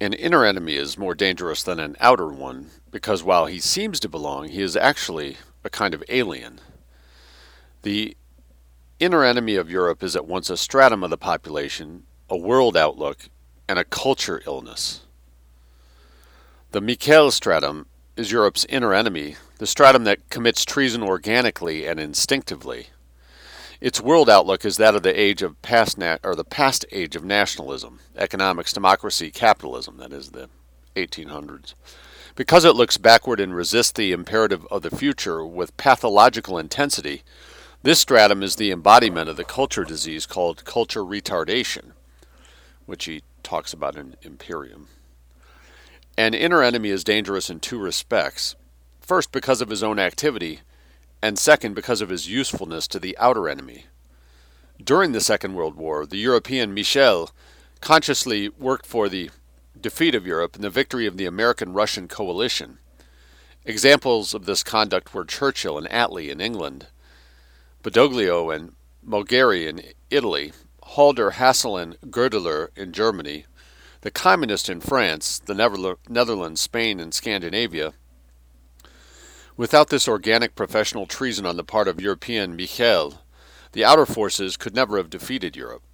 An inner enemy is more dangerous than an outer one because while he seems to belong, he is actually a kind of alien. The inner enemy of Europe is at once a stratum of the population, a world outlook, and a culture illness. The Michel stratum is Europe's inner enemy, the stratum that commits treason organically and instinctively. Its world outlook is that of the past age of nationalism, economics, democracy, capitalism, that is the 1800s. Because it looks backward and resists the imperative of the future with pathological intensity, this stratum is the embodiment of the culture disease called culture retardation, which he talks about in Imperium. An inner enemy is dangerous in two respects. First, because of his own activity, and second, because of his usefulness to the outer enemy. During the Second World War, the European Michel consciously worked for the defeat of Europe and the victory of the American-Russian coalition. Examples of this conduct were Churchill and Attlee in England, Badoglio and Mogheri in Italy, Halder, Hassel, and Goerdeler in Germany, the Communists in France, the Netherlands, Spain, and Scandinavia. Without this organic professional treason on the part of European Michel, the outer forces could never have defeated Europe.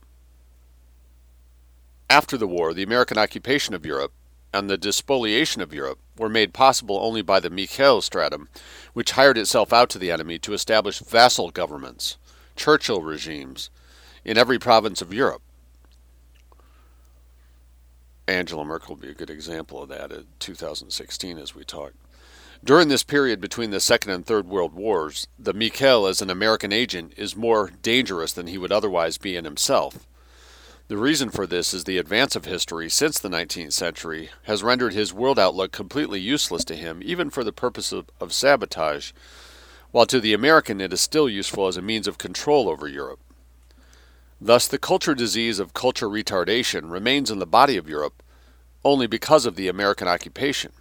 After the war, the American occupation of Europe and the despoliation of Europe were made possible only by the Michel stratum, which hired itself out to the enemy to establish vassal governments, Churchill regimes, in every province of Europe. Angela Merkel will be a good example of that in 2016 as we talk. During this period between the Second and Third World Wars, the Michel as an American agent is more dangerous than he would otherwise be in himself. The reason for this is the advance of history since the 19th century has rendered his world outlook completely useless to him, even for the purpose of sabotage, while to the American it is still useful as a means of control over Europe. Thus, the culture disease of culture retardation remains in the body of Europe only because of the American occupation.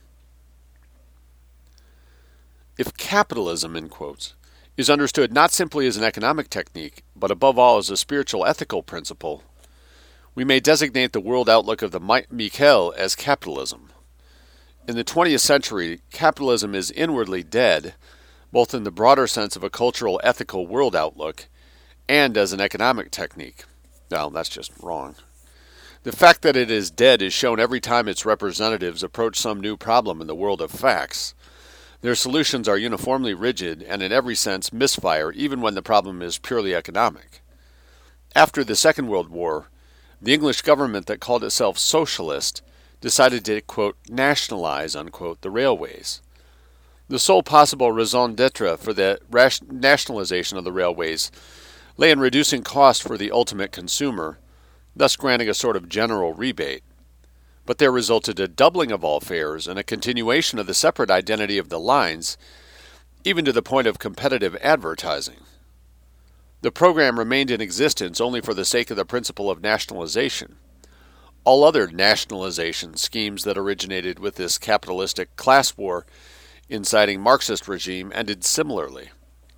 If capitalism, in quotes, is understood not simply as an economic technique, but above all as a spiritual ethical principle, we may designate the world outlook of the Michel as capitalism. In the 20th century, capitalism is inwardly dead, both in the broader sense of a cultural ethical world outlook and as an economic technique. Well, that's just wrong. The fact that it is dead is shown every time its representatives approach some new problem in the world of facts. Their solutions are uniformly rigid and in every sense misfire, even when the problem is purely economic. After the Second World War, the English government that called itself socialist decided to, quote, nationalize, unquote, the railways. The sole possible raison d'etre for the nationalization of the railways lay in reducing costs for the ultimate consumer, thus granting a sort of general rebate. But there resulted a doubling of all fares and a continuation of the separate identity of the lines, even to the point of competitive advertising. The program remained in existence only for the sake of the principle of nationalization. All other nationalization schemes that originated with this capitalistic class war inciting Marxist regime ended similarly.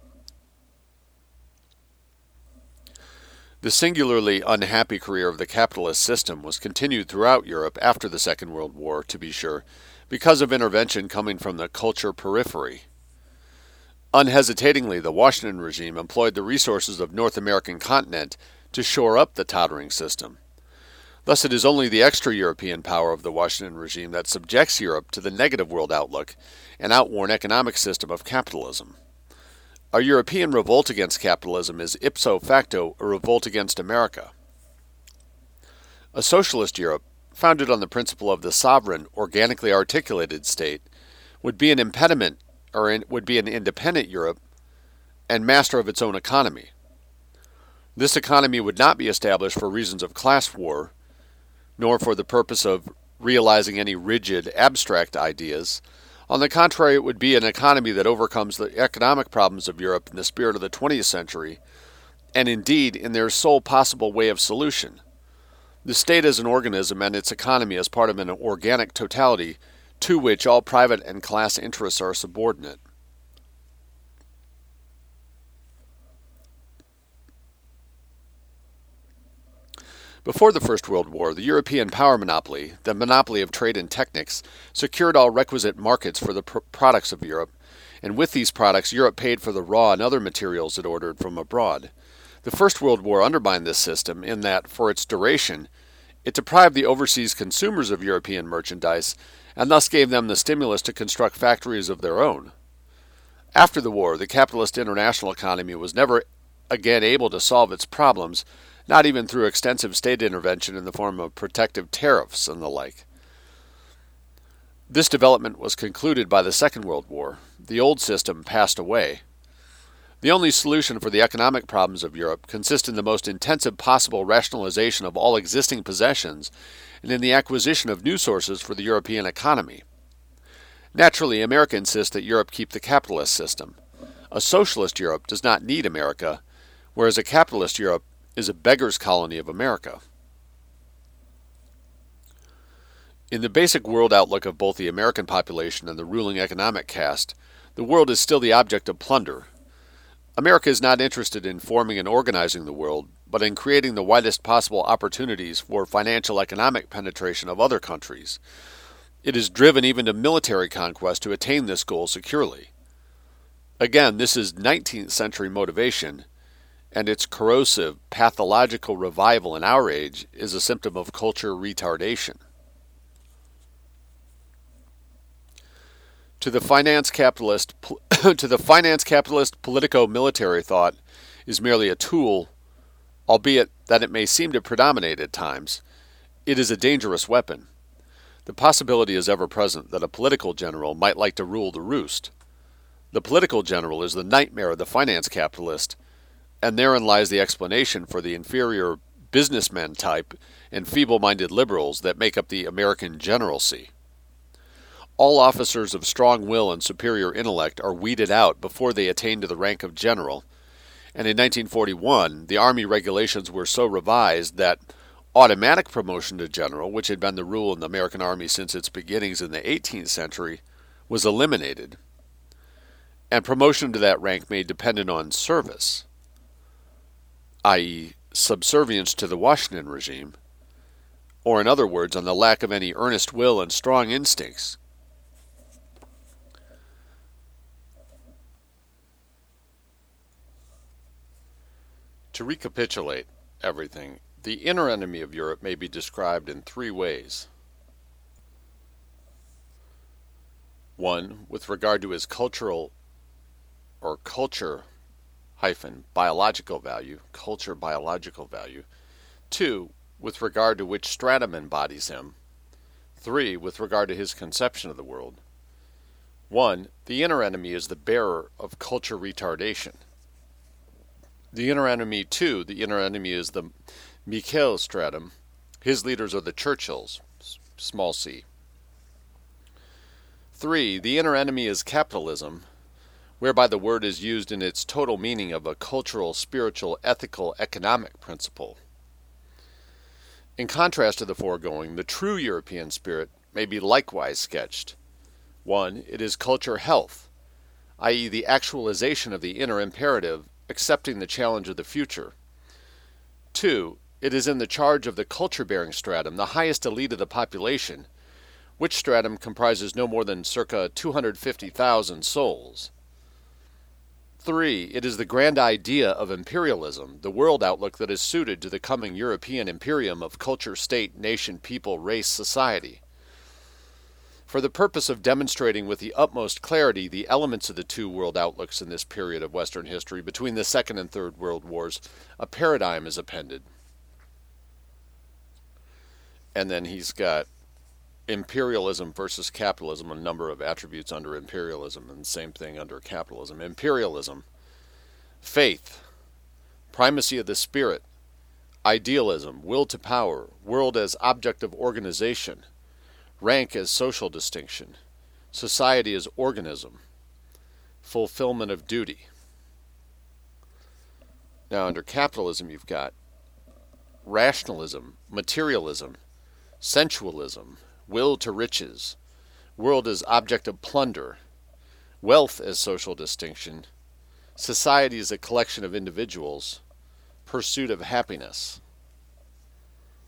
The singularly unhappy career of the capitalist system was continued throughout Europe after the Second World War, to be sure, because of intervention coming from the culture periphery. Unhesitatingly, the Washington regime employed the resources of North American continent to shore up the tottering system. Thus it is only the extra-European power of the Washington regime that subjects Europe to the negative world outlook and outworn economic system of capitalism. A European revolt against capitalism is ipso facto a revolt against America. A socialist Europe, founded on the principle of the sovereign, organically articulated state, would be an impediment, would be an independent Europe and master of its own economy. This economy would not be established for reasons of class war, nor for the purpose of realizing any rigid, abstract ideas. On the contrary, it would be an economy that overcomes the economic problems of Europe in the spirit of the 20th century, and indeed in their sole possible way of solution. The state as an organism and its economy as part of an organic totality to which all private and class interests are subordinate. Before the First World War, the European power monopoly, the monopoly of trade and technics, secured all requisite markets for the products of Europe, and with these products, Europe paid for the raw and other materials it ordered from abroad. The First World War undermined this system in that, for its duration, it deprived the overseas consumers of European merchandise and thus gave them the stimulus to construct factories of their own. After the war, the capitalist international economy was never again able to solve its problems, not even through extensive state intervention in the form of protective tariffs and the like. This development was concluded by the Second World War. The old system passed away. The only solution for the economic problems of Europe consists in the most intensive possible rationalization of all existing possessions and in the acquisition of new sources for the European economy. Naturally, America insists that Europe keep the capitalist system. A socialist Europe does not need America, whereas a capitalist Europe is a beggar's colony of America. In the basic world outlook of both the American population and the ruling economic caste, the world is still the object of plunder. America is not interested in forming and organizing the world, but in creating the widest possible opportunities for financial economic penetration of other countries. It is driven even to military conquest to attain this goal securely. Again, this is 19th century motivation, and its corrosive, pathological revival in our age is a symptom of culture retardation. To the finance capitalist politico-military thought is merely a tool, albeit that it may seem to predominate at times. It is a dangerous weapon. The possibility is ever present that a political general might like to rule the roost. The political general is the nightmare of the finance capitalist, and therein lies the explanation for the inferior businessman type and feeble-minded liberals that make up the American generalcy. All officers of strong will and superior intellect are weeded out before they attain to the rank of general, and in 1941 the Army regulations were so revised that automatic promotion to general, which had been the rule in the American Army since its beginnings in the 18th century, was eliminated, and promotion to that rank made dependent on service, i.e., subservience to the Washington regime, or in other words, on the lack of any earnest will and strong instincts. To recapitulate everything, the inner enemy of Europe may be described in three ways. One, with regard to his cultural or culture-biological value, culture biological value. Two, with regard to which stratum embodies him. Three, with regard to his conception of the world. One, the inner enemy is the bearer of culture retardation. The inner enemy is the Michel stratum. His leaders are the Churchills, small c. 3. The inner enemy is capitalism, whereby the word is used in its total meaning of a cultural, spiritual, ethical, economic principle. In contrast to the foregoing, the true European spirit may be likewise sketched. 1. It is culture health, i.e. the actualization of the inner imperative, accepting the challenge of the future. 2. It is in the charge of the culture-bearing stratum, the highest elite of the population, which stratum comprises no more than circa 250,000 souls. 3. It is the grand idea of imperialism, the world outlook that is suited to the coming European imperium of culture, state, nation, people, race, society. For the purpose of demonstrating with the utmost clarity the elements of the two world outlooks in this period of Western history between the Second and Third World Wars, a paradigm is appended. And then he's got imperialism versus capitalism, a number of attributes under imperialism, and the same thing under capitalism. Imperialism, faith, primacy of the spirit, idealism, will to power, world as object of organization, rank as social distinction, society as organism, fulfillment of duty. Now under capitalism you've got rationalism, materialism, sensualism, will to riches, world as object of plunder, wealth as social distinction, society as a collection of individuals, pursuit of happiness.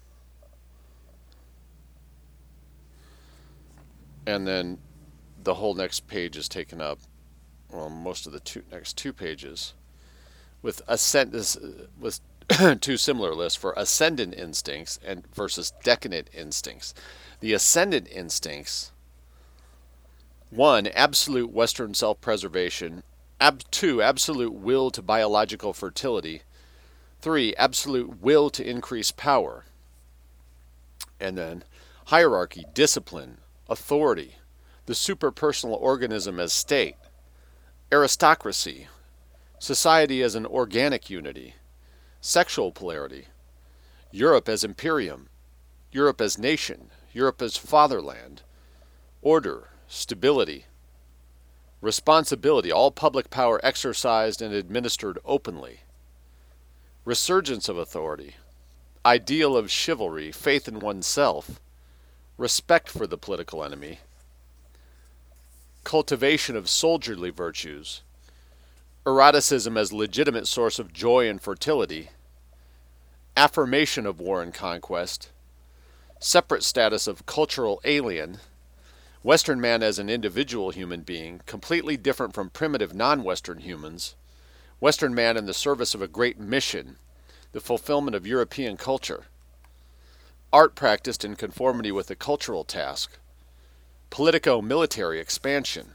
And then the whole next page is taken up, well, most of the next two pages, with with two similar lists for ascendant instincts and versus decadent instincts. The ascendant instincts: 1. Absolute Western self-preservation. 2. Absolute will to biological fertility. 3. Absolute will to increase power. And then hierarchy, discipline, authority, the superpersonal organism as state, aristocracy, society as an organic unity, sexual polarity, Europe as imperium, Europe as nation, Europe as fatherland, order, stability, responsibility, all public power exercised and administered openly, resurgence of authority, ideal of chivalry, faith in oneself, respect for the political enemy, cultivation of soldierly virtues, eroticism as legitimate source of joy and fertility, affirmation of war and conquest, separate status of cultural alien, Western man as an individual human being, completely different from primitive non-Western humans, Western man in the service of a great mission, the fulfillment of European culture, art practiced in conformity with the cultural task, politico-military expansion.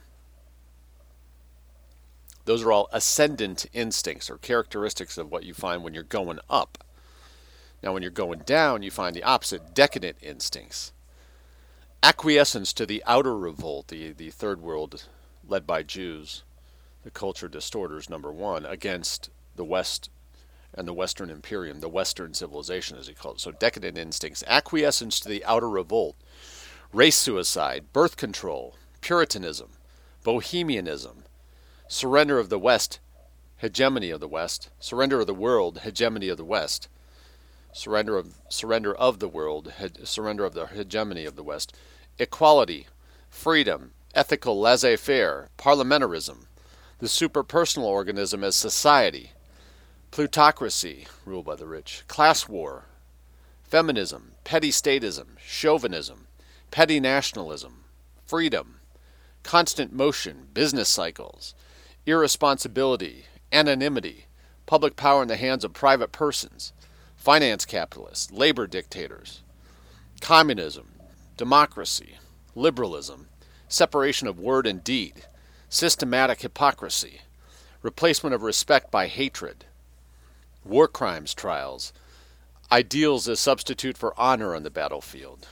Those are all ascendant instincts or characteristics of what you find when you're going up. Now when you're going down, you find the opposite, decadent instincts. Acquiescence to the outer revolt, the third world led by Jews, the culture distorters, number one, against the West and the Western Imperium, the Western civilization as he called it. So decadent instincts, acquiescence to the outer revolt, race suicide, birth control, Puritanism, Bohemianism, surrender of the West, hegemony of the West, surrender of the world, hegemony of the West, surrender of the world, surrender of the hegemony of the West, equality, freedom, ethical laissez-faire, parliamentarism, the superpersonal organism as society, plutocracy, ruled by the rich, class war, feminism, petty statism, chauvinism, petty nationalism, freedom, constant motion, business cycles, irresponsibility, anonymity, public power in the hands of private persons, finance capitalists, labor dictators, communism, democracy, liberalism, separation of word and deed, systematic hypocrisy, replacement of respect by hatred, war crimes trials, ideals as substitute for honor on the battlefield,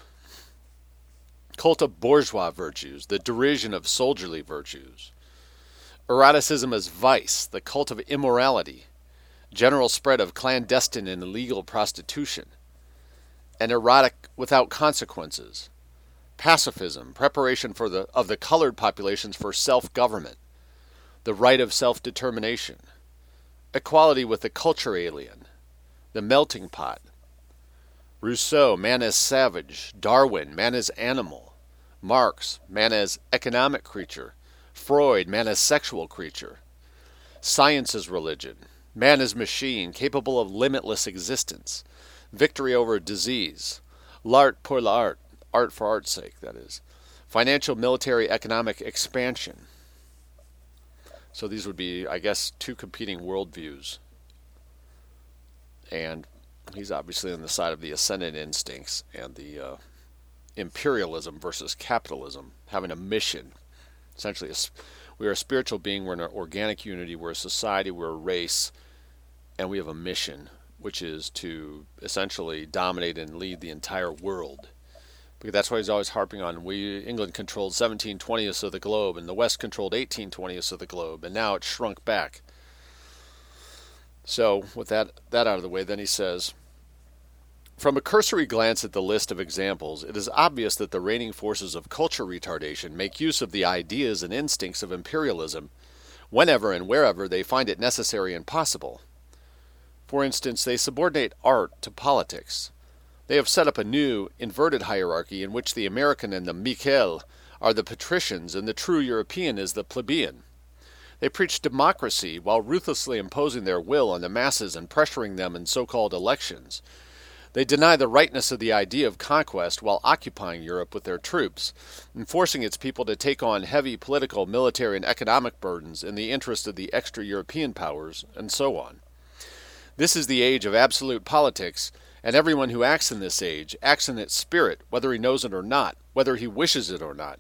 cult of bourgeois virtues, the derision of soldierly virtues, eroticism as vice, the cult of immorality, general spread of clandestine and illegal prostitution, and erotic without consequences, pacifism, preparation of the colored populations for self-government, the right of self-determination, equality with the culture alien, the melting pot, Rousseau, man as savage, Darwin, man as animal, Marx, man as economic creature, Freud, man as sexual creature, science as religion, man as machine, capable of limitless existence, victory over disease, l'art pour l'art, art for art's sake, that is, financial, military, economic expansion. So these would be, I guess, two competing worldviews. And he's obviously on the side of the ascendant instincts and the imperialism versus capitalism, having a mission. Essentially, we are a spiritual being, we're an organic unity, we're a society, we're a race, and we have a mission, which is to essentially dominate and lead the entire world. Because that's why he's always harping on, England controlled 17/20ths of the globe, and the West controlled 18/20ths of the globe, and now it's shrunk back. So, with that out of the way, then he says, from a cursory glance at the list of examples, it is obvious that the reigning forces of culture retardation make use of the ideas and instincts of imperialism whenever and wherever they find it necessary and possible. For instance, they subordinate art to politics. They have set up a new, inverted hierarchy in which the American and the Michel are the patricians and the true European is the plebeian. They preach democracy while ruthlessly imposing their will on the masses and pressuring them in so-called elections. They deny the rightness of the idea of conquest while occupying Europe with their troops and forcing its people to take on heavy political, military, and economic burdens in the interest of the extra-European powers, and so on. This is the age of absolute politics, and everyone who acts in this age acts in its spirit, whether he knows it or not, whether he wishes it or not.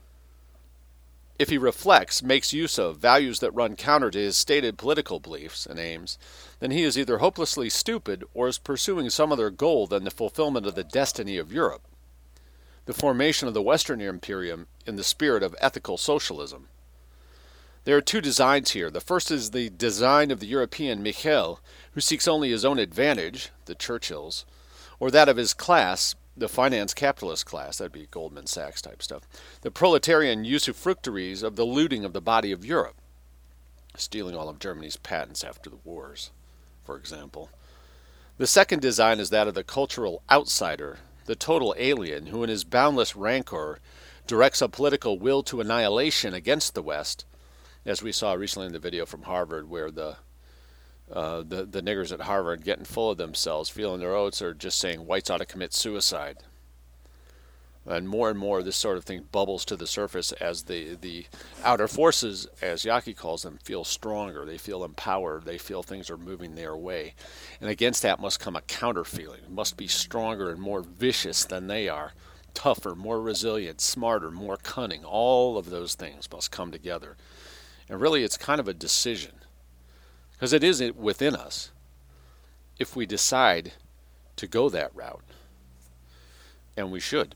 If he reflects, makes use of, values that run counter to his stated political beliefs and aims, then he is either hopelessly stupid or is pursuing some other goal than the fulfillment of the destiny of Europe, the formation of the Western Imperium in the spirit of ethical socialism. There are two designs here. The first is the design of the European Michel, who seeks only his own advantage, the Churchills, or that of his class, the finance capitalist class, that'd be Goldman Sachs type stuff, the proletarian usufructuaries of the looting of the body of Europe, stealing all of Germany's patents after the wars, for example. The second design is that of the cultural outsider, the total alien, who in his boundless rancor directs a political will to annihilation against the West, as we saw recently in the video from Harvard, where the niggers at Harvard getting full of themselves, feeling their oats, are just saying whites ought to commit suicide. And more this sort of thing bubbles to the surface as the outer forces, as Yaki calls them, feel stronger. They feel empowered. They feel things are moving their way. And against that must come a counter feeling. It must be stronger and more vicious than they are. Tougher, more resilient, smarter, more cunning. All of those things must come together. And really it's kind of a decision. Because it is within us if we decide to go that route. And we should.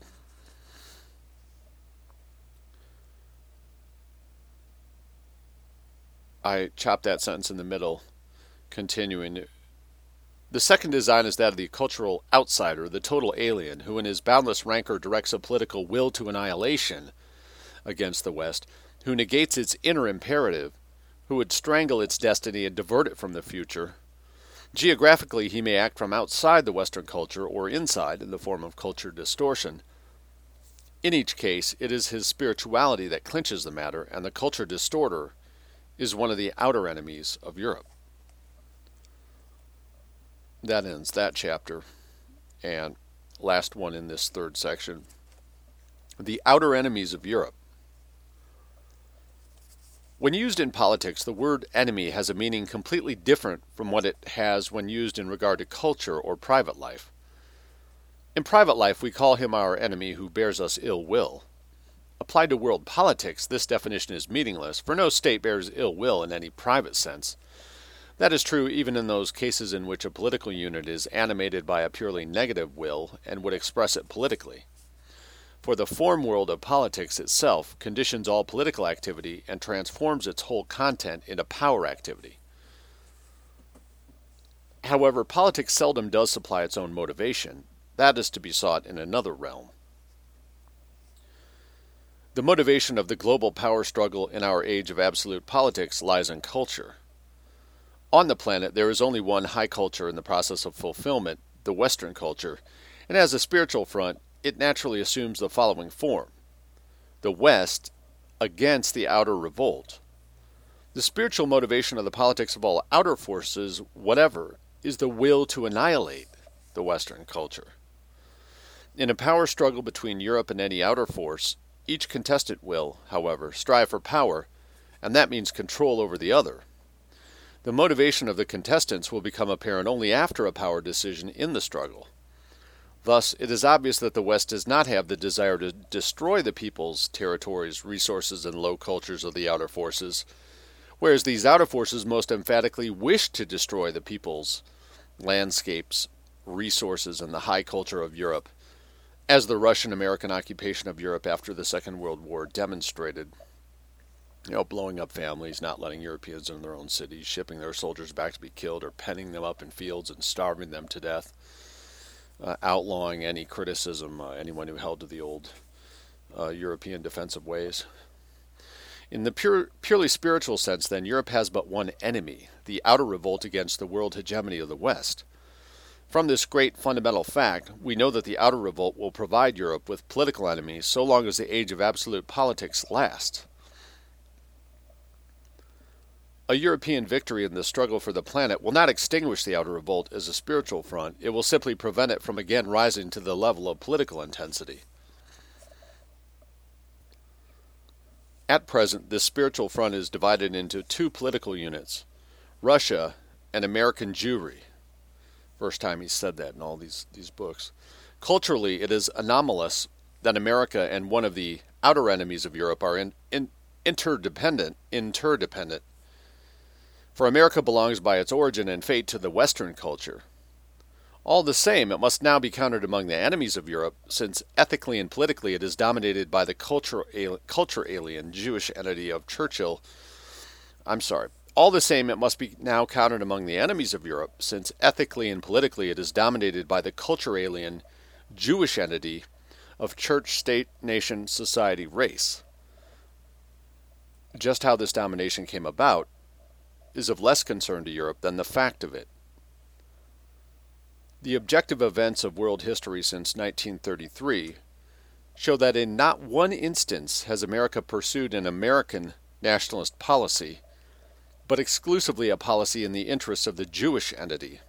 I chopped that sentence in the middle, continuing. The second design is that of the cultural outsider, the total alien, who in his boundless rancor directs a political will to annihilation against the West, who negates its inner imperative, who would strangle its destiny and divert it from the future. Geographically, he may act from outside the Western culture or inside in the form of culture distortion. In each case, it is his spirituality that clinches the matter, and the culture distorter is one of the outer enemies of Europe. That ends that chapter. And last one in this third section. The outer enemies of Europe. When used in politics, the word enemy has a meaning completely different from what it has when used in regard to culture or private life. In private life, we call him our enemy who bears us ill will. Applied to world politics, this definition is meaningless, for no state bears ill will in any private sense. That is true even in those cases in which a political unit is animated by a purely negative will and would express it politically. For the form world of politics itself conditions all political activity and transforms its whole content into power activity. However, politics seldom does supply its own motivation. That is to be sought in another realm. The motivation of the global power struggle in our age of absolute politics lies in culture. On the planet, there is only one high culture in the process of fulfillment, the Western culture, and as a spiritual front, it naturally assumes the following form. The West against the outer revolt. The spiritual motivation of the politics of all outer forces, whatever, is the will to annihilate the Western culture. In a power struggle between Europe and any outer force, each contestant will, however, strive for power, and that means control over the other. The motivation of the contestants will become apparent only after a power decision in the struggle. Thus, it is obvious that the West does not have the desire to destroy the peoples, territories, resources, and low cultures of the outer forces, whereas these outer forces most emphatically wish to destroy the peoples, landscapes, resources, and the high culture of Europe, as the Russian-American occupation of Europe after the Second World War demonstrated. Blowing up families, not letting Europeans in their own cities, shipping their soldiers back to be killed, or penning them up in fields and starving them to death. Outlawing any criticism, anyone who held to the old European defensive ways. In the purely spiritual sense, then, Europe has but one enemy, the outer revolt against the world hegemony of the West. From this great fundamental fact, we know that the outer revolt will provide Europe with political enemies so long as the age of absolute politics lasts. A European victory in the struggle for the planet will not extinguish the outer revolt as a spiritual front. It will simply prevent it from again rising to the level of political intensity. At present, this spiritual front is divided into two political units, Russia and American Jewry. First time he said that in all these books. Culturally, it is anomalous that America and one of the outer enemies of Europe are interdependent. For America belongs by its origin and fate to the Western culture. All the same, it must now be counted among the enemies of Europe, since ethically and politically it is dominated by the culture-alien Jewish entity of Churchill. All the same, it must be now counted among the enemies of Europe, since ethically and politically it is dominated by the culture-alien Jewish entity of church, state, nation, society, race. Just how this domination came about is of less concern to Europe than the fact of it. The objective events of world history since 1933 show that in not one instance has America pursued an American nationalist policy, but exclusively a policy in the interests of the Jewish entity.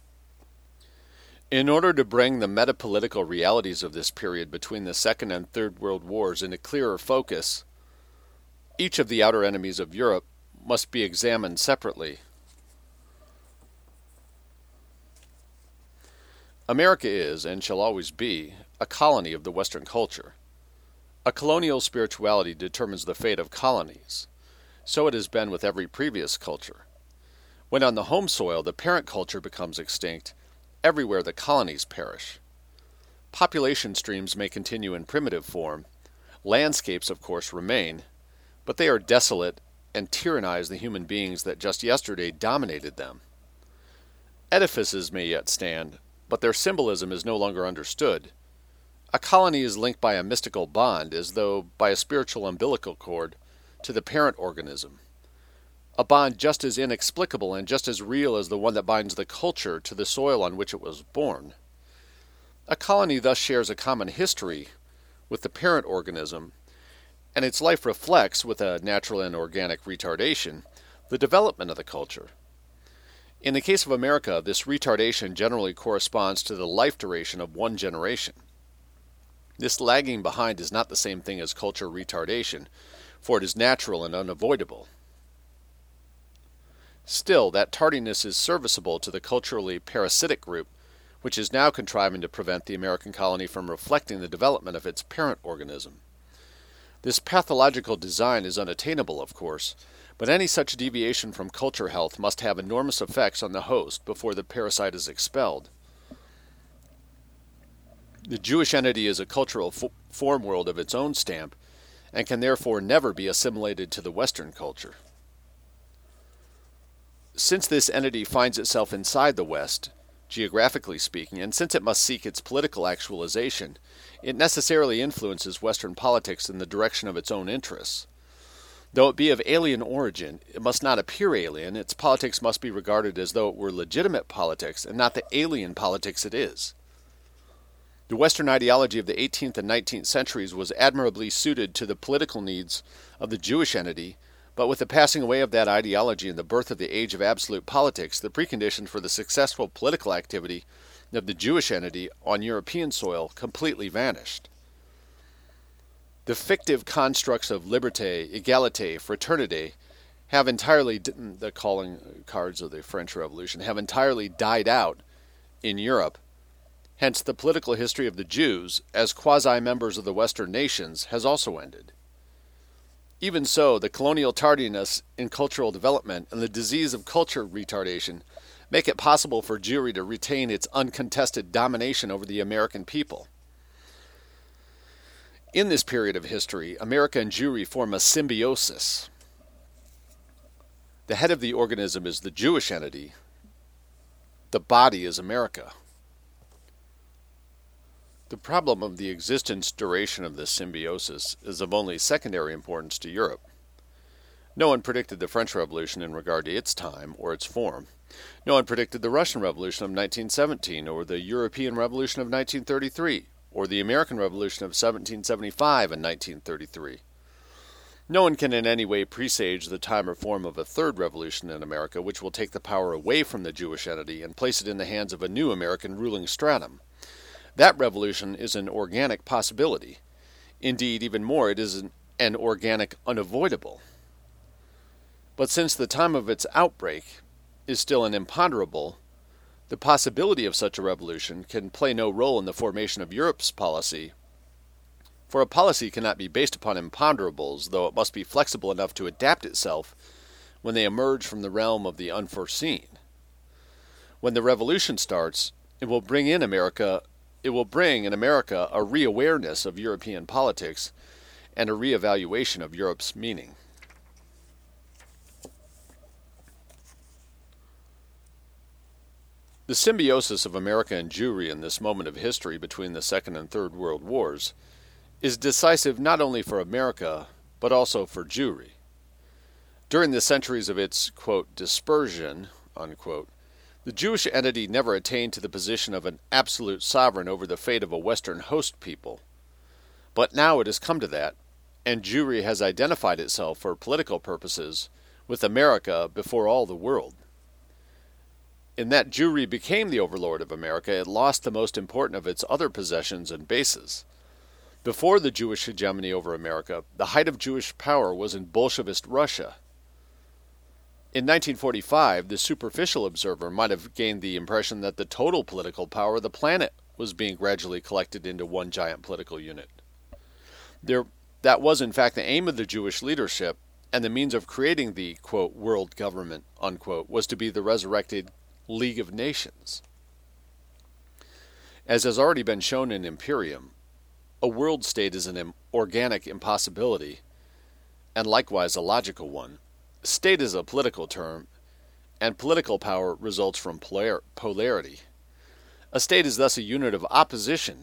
In order to bring the metapolitical realities of this period between the Second and Third World Wars into clearer focus, each of the outer enemies of Europe must be examined separately. America is, and shall always be, a colony of the Western culture. A colonial spirituality determines the fate of colonies. So it has been with every previous culture. When on the home soil the parent culture becomes extinct, everywhere the colonies perish. Population streams may continue in primitive form. Landscapes, of course, remain, but they are desolate and tyrannize the human beings that just yesterday dominated them. Edifices may yet stand, but their symbolism is no longer understood. A colony is linked by a mystical bond, as though by a spiritual umbilical cord, to the parent organism. A bond just as inexplicable and just as real as the one that binds the culture to the soil on which it was born. A colony thus shares a common history with the parent organism, and its life reflects, with a natural and organic retardation, the development of the culture. In the case of America, this retardation generally corresponds to the life duration of one generation. This lagging behind is not the same thing as culture retardation, for it is natural and unavoidable. Still, that tardiness is serviceable to the culturally parasitic group, which is now contriving to prevent the American colony from reflecting the development of its parent organism. This pathological design is unattainable, of course, but any such deviation from culture health must have enormous effects on the host before the parasite is expelled. The Jewish entity is a cultural form world of its own stamp, and can therefore never be assimilated to the Western culture. Since this entity finds itself inside the West, geographically speaking, and since it must seek its political actualization, it necessarily influences Western politics in the direction of its own interests. Though it be of alien origin, it must not appear alien. Its politics must be regarded as though it were legitimate politics and not the alien politics it is. The Western ideology of the 18th and 19th centuries was admirably suited to the political needs of the Jewish entity, but with the passing away of that ideology and the birth of the age of absolute politics, the precondition for the successful political activity of the Jewish entity on European soil completely vanished. The fictive constructs of liberté, égalité, fraternité have entirely, the calling cards of the French Revolution, have entirely died out in Europe. Hence, the political history of the Jews, as quasi-members of the Western nations, has also ended. Even so, the colonial tardiness in cultural development and the disease of culture retardation make it possible for Jewry to retain its uncontested domination over the American people. In this period of history, America and Jewry form a symbiosis. The head of the organism is the Jewish entity. The body is America. The problem of the existence duration of this symbiosis is of only secondary importance to Europe. No one predicted the French Revolution in regard to its time or its form. No one predicted the Russian Revolution of 1917 or the European Revolution of 1933 or the American Revolution of 1775 and 1933. No one can in any way presage the time or form of a third revolution in America, which will take the power away from the Jewish entity and place it in the hands of a new American ruling stratum. That revolution is an organic possibility. Indeed, even more, it is an organic unavoidable. But since the time of its outbreak is still an imponderable, the possibility of such a revolution can play no role in the formation of Europe's policy, for a policy cannot be based upon imponderables, though it must be flexible enough to adapt itself when they emerge from the realm of the unforeseen. When the revolution starts, it will bring in America a re-awareness of European politics and a re-evaluation of Europe's meaning. The symbiosis of America and Jewry in this moment of history between the Second and Third World Wars is decisive not only for America, but also for Jewry. During the centuries of its, quote, dispersion, unquote, the Jewish entity never attained to the position of an absolute sovereign over the fate of a Western host people. But now it has come to that, and Jewry has identified itself for political purposes with America before all the world. In that Jewry became the overlord of America, it lost the most important of its other possessions and bases. Before the Jewish hegemony over America, the height of Jewish power was in Bolshevist Russia. In 1945, the superficial observer might have gained the impression that the total political power of the planet was being gradually collected into one giant political unit. That was in fact the aim of the Jewish leadership, and the means of creating the, quote, world government, unquote, was to be the resurrected League of Nations. As has already been shown in Imperium, a world state is an organic impossibility, and likewise a logical one. State is a political term, and political power results from polarity. A state is thus a unit of opposition.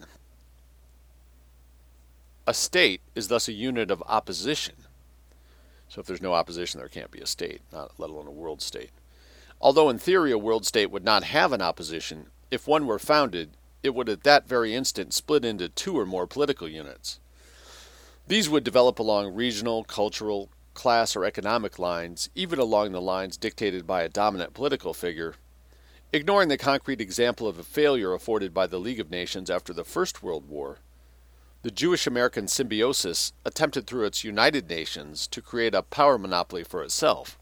A state is thus a unit of opposition. So if there's no opposition, there can't be a state, let alone a world state. Although in theory a world state would not have an opposition, if one were founded, it would at that very instant split into two or more political units. These would develop along regional, cultural, class, or economic lines, even along the lines dictated by a dominant political figure. Ignoring the concrete example of a failure afforded by the League of Nations after the First World War, the Jewish-American symbiosis attempted through its United Nations to create a power monopoly for itself.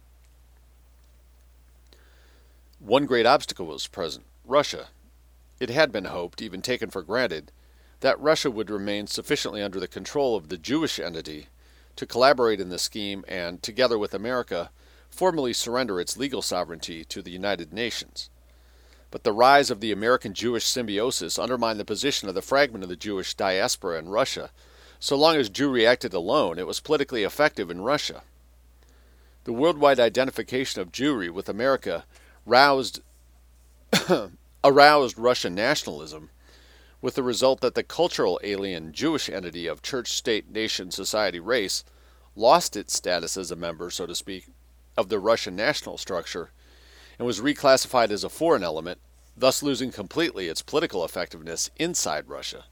One great obstacle was present: Russia. It had been hoped, even taken for granted, that Russia would remain sufficiently under the control of the Jewish entity to collaborate in the scheme and, together with America, formally surrender its legal sovereignty to the United Nations. But the rise of the American-Jewish symbiosis undermined the position of the fragment of the Jewish diaspora in Russia. So long as Jewry acted alone, it was politically effective in Russia. The worldwide identification of Jewry with America aroused Russian nationalism, with the result that the cultural alien Jewish entity of church, state, nation, society, race lost its status as a member, so to speak, of the Russian national structure and was reclassified as a foreign element, thus losing completely its political effectiveness inside Russia.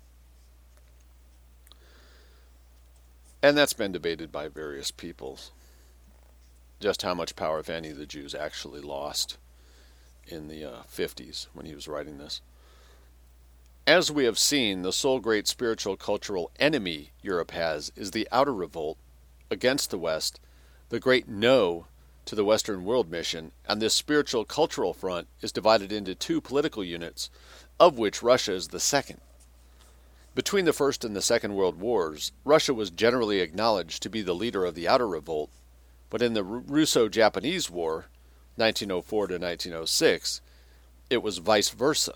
And that's been debated by various peoples, just how much power, if any, the Jews actually lost in the 50s when he was writing this. As we have seen, the sole great spiritual cultural enemy Europe has is the outer revolt against the West, the great no to the Western world mission, and this spiritual cultural front is divided into two political units, of which Russia is the second. Between the First and the Second World Wars, Russia was generally acknowledged to be the leader of the outer revolt, but in the Russo-Japanese War, 1904 to 1906, it was vice versa.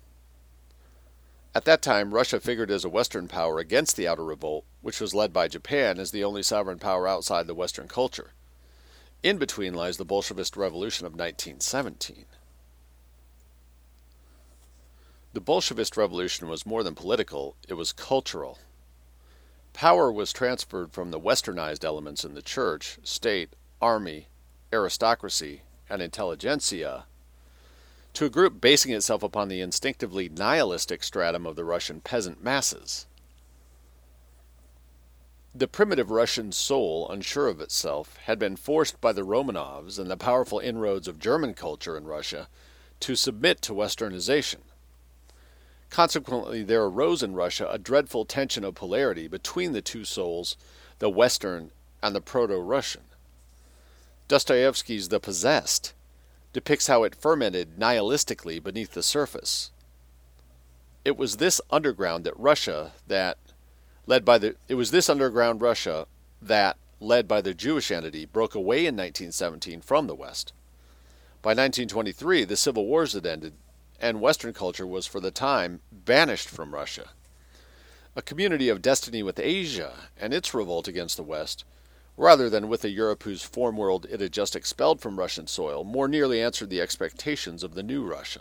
At that time, Russia figured as a Western power against the outer revolt, which was led by Japan as the only sovereign power outside the Western culture. In between lies the Bolshevist Revolution of 1917. The Bolshevist Revolution was more than political, it was cultural. Power was transferred from the westernized elements in the church, state, army, aristocracy, and intelligentsia to a group basing itself upon the instinctively nihilistic stratum of the Russian peasant masses. The primitive Russian soul, unsure of itself, had been forced by the Romanovs and the powerful inroads of German culture in Russia to submit to Westernization. Consequently, there arose in Russia a dreadful tension of polarity between the two souls, the Western and the Proto-Russian. Dostoevsky's The Possessed depicts how it fermented nihilistically beneath the surface. It was this underground Russia that, led by the Jewish entity, broke away in 1917 from the West. By 1923, the civil wars had ended, and Western culture was for the time banished from Russia. A community of destiny with Asia and its revolt against the West, rather than with a Europe whose form world it had just expelled from Russian soil, more nearly answered the expectations of the new Russia.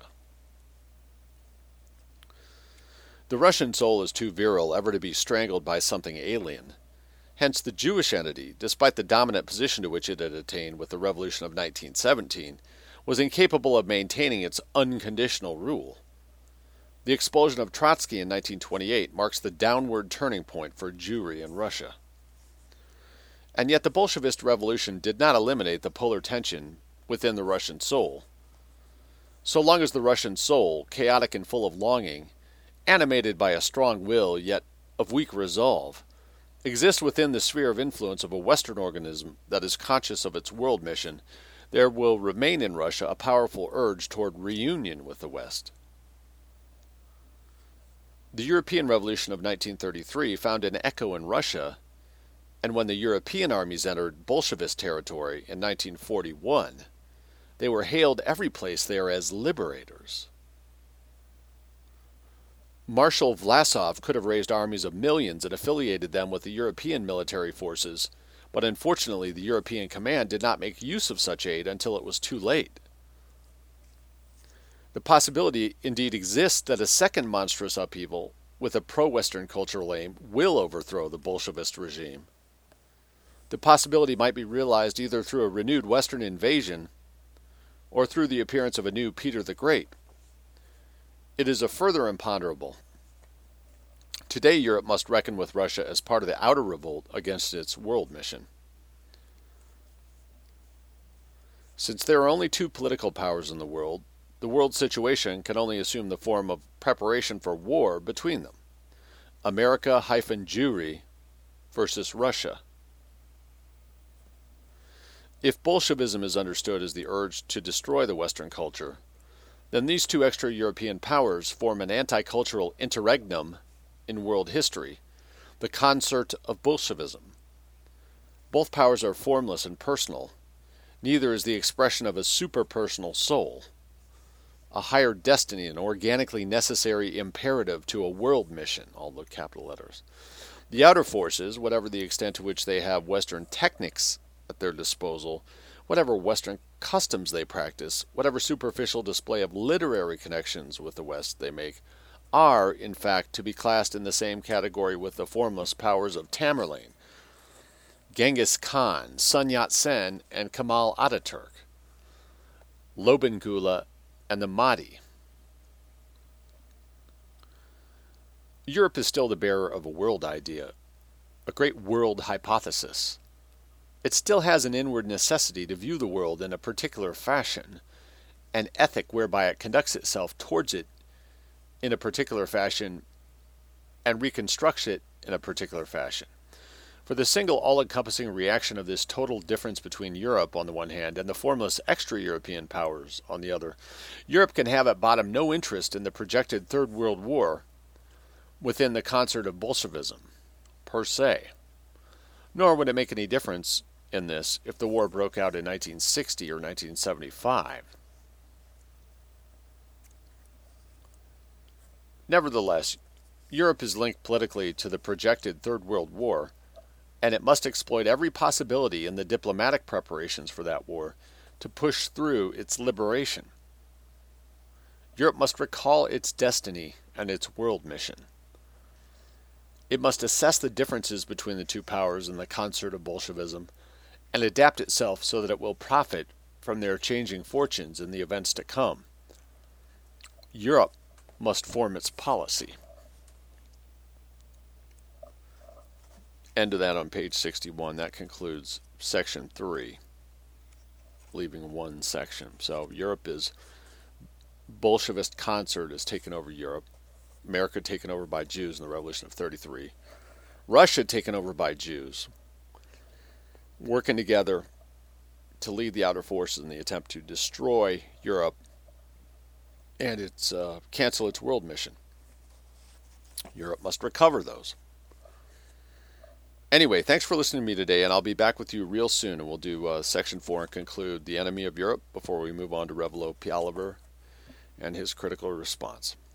The Russian soul is too virile ever to be strangled by something alien. Hence the Jewish entity, despite the dominant position to which it had attained with the revolution of 1917, was incapable of maintaining its unconditional rule. The expulsion of Trotsky in 1928 marks the downward turning point for Jewry in Russia. And yet the Bolshevist revolution did not eliminate the polar tension within the Russian soul. So long as the Russian soul, chaotic and full of longing, animated by a strong will yet of weak resolve, exists within the sphere of influence of a Western organism that is conscious of its world mission, there will remain in Russia a powerful urge toward reunion with the West. The European Revolution of 1933 found an echo in Russia, and when the European armies entered Bolshevist territory in 1941, they were hailed every place there as liberators. Marshal Vlasov could have raised armies of millions and affiliated them with the European military forces, but unfortunately the European command did not make use of such aid until it was too late. The possibility indeed exists that a second monstrous upheaval with a pro-Western cultural aim will overthrow the Bolshevist regime. The possibility might be realized either through a renewed Western invasion or through the appearance of a new Peter the Great. It is a further imponderable. Today Europe must reckon with Russia as part of the outer revolt against its world mission. Since there are only two political powers in the world situation can only assume the form of preparation for war between them. America-Jewry versus Russia. If Bolshevism is understood as the urge to destroy the Western culture, then these two extra-European powers form an anti-cultural interregnum in world history, the concert of Bolshevism. Both powers are formless and personal. Neither is the expression of a superpersonal soul, a higher destiny, an organically necessary imperative to a world mission, all the capital letters. The outer forces, whatever the extent to which they have Western techniques at their disposal, whatever Western customs they practice, whatever superficial display of literary connections with the West they make, are, in fact, to be classed in the same category with the formless powers of Tamerlane, Genghis Khan, Sun Yat-sen, and Kemal Ataturk, Lobengula, and the Mahdi. Europe is still the bearer of a world idea, a great world hypothesis. It still has an inward necessity to view the world in a particular fashion, an ethic whereby it conducts itself towards it in a particular fashion and reconstructs it in a particular fashion. For the single all-encompassing reaction of this total difference between Europe on the one hand and the formless extra-European powers on the other, Europe can have at bottom no interest in the projected Third World War within the concert of Bolshevism, per se. Nor would it make any difference in this if the war broke out in 1960 or 1975. Nevertheless, Europe is linked politically to the projected Third World War, and it must exploit every possibility in the diplomatic preparations for that war to push through its liberation. Europe must recall its destiny and its world mission. It must assess the differences between the two powers in the concert of Bolshevism and adapt itself so that it will profit from their changing fortunes in the events to come. Europe must form its policy. end of that on page 61. That concludes section 3, leaving one section. So Europe is, Bolshevist concert is taken over Europe. America taken over by Jews in the Revolution of 33. Russia taken over by Jews, working together to lead the outer forces in the attempt to destroy Europe and cancel its world mission. Europe must recover those. Anyway, thanks for listening to me today, and I'll be back with you real soon, and we'll do section 4 and conclude the enemy of Europe before we move on to Revelo Pialiver and his critical response.